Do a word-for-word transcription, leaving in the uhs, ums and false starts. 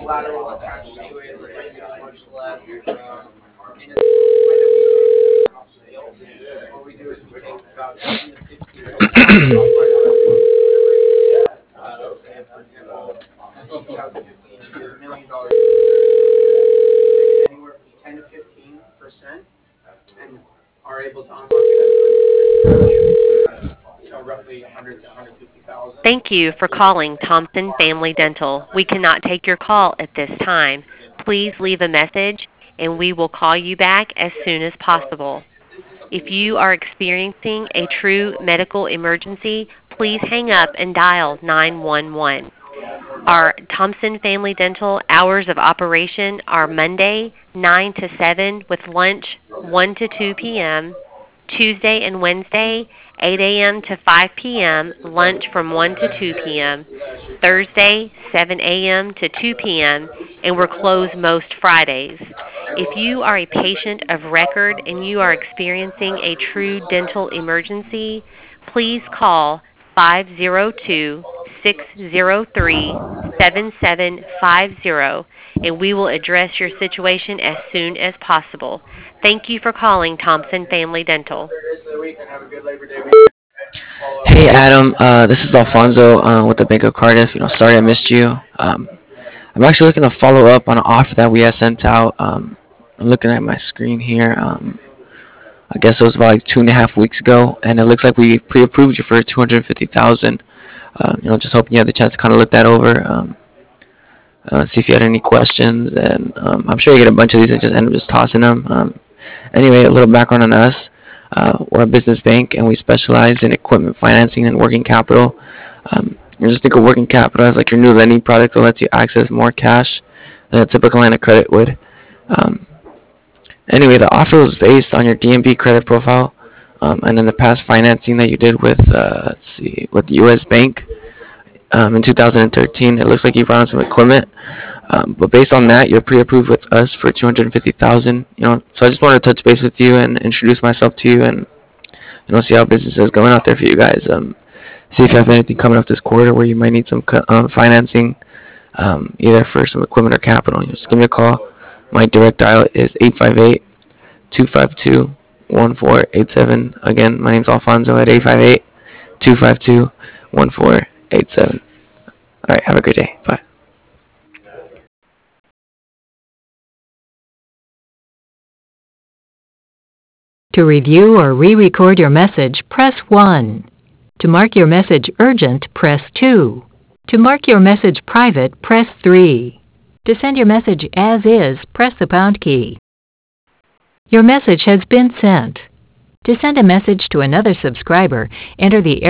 collateral attached to it, the price is much less. Um, and it's a sales. What we do is we take about ten to fifteen percent of uh, let's say, for example, in two thousand fifteen, she did a million dollars, anywhere from ten to fifteen percent, and are able to unlock it at you know, roughly one hundred to one hundred fifty thousand. Thank you for calling Thompson Family Dental. We cannot take your call at this time. Please leave a message and we will call you back as soon as possible. If you are experiencing a true medical emergency, please hang up and dial nine one one. Our Thompson Family Dental hours of operation are Monday nine to seven with lunch one to two p.m., Tuesday and Wednesday eight a.m. to five p.m., lunch from one to two p.m., Thursday seven a.m. to two p.m., and we're closed most Fridays. If you are a patient of record and you are experiencing a true dental emergency, please call five zero two, six zero three, seven seven five zero and we will address your situation as soon as possible. Thank you for calling Thompson Family Dental. Hey Adam, uh, this is Alfonso uh, with the Bank of Cardiff. You know, sorry I missed you. Um, I'm actually looking to follow up on an offer that we had sent out. Um, I'm looking at my screen here. Um, I guess it was about like two and a half weeks ago, and it looks like we pre-approved you for two hundred fifty thousand. Uh, you know, just hoping you had the chance to kind of look that over, um, uh, see if you had any questions, and um, I'm sure you get a bunch of these and just end up just tossing them. Um, anyway, a little background on us. Uh, we're a business bank, and we specialize in equipment financing and working capital. Um, you just think of working capital as like your new lending product that lets you access more cash than a typical line of credit would. Um, anyway, the offer was based on your D N B credit profile, um, and then the past financing that you did with, uh, let's see, with U S Bank um, in two thousand thirteen. It looks like you brought on some equipment, um, but based on that, you're pre-approved with us for two hundred fifty thousand. You know, so I just wanted to touch base with you and introduce myself to you, and you know, see how business is going out there for you guys. Um, see if you have anything coming up this quarter where you might need some um, financing, um, either for some equipment or capital. You just give me a call. My direct dial is eight five eight, two five two, one four eight seven. Again, my name's Alfonso at eight five eight, two five two, one four eight seven. All right, have a great day. Bye. To review or re-record your message, press one. To mark your message urgent, press two. To mark your message private, press three. To send your message as is, press the pound key. Your message has been sent. To send a message to another subscriber, enter the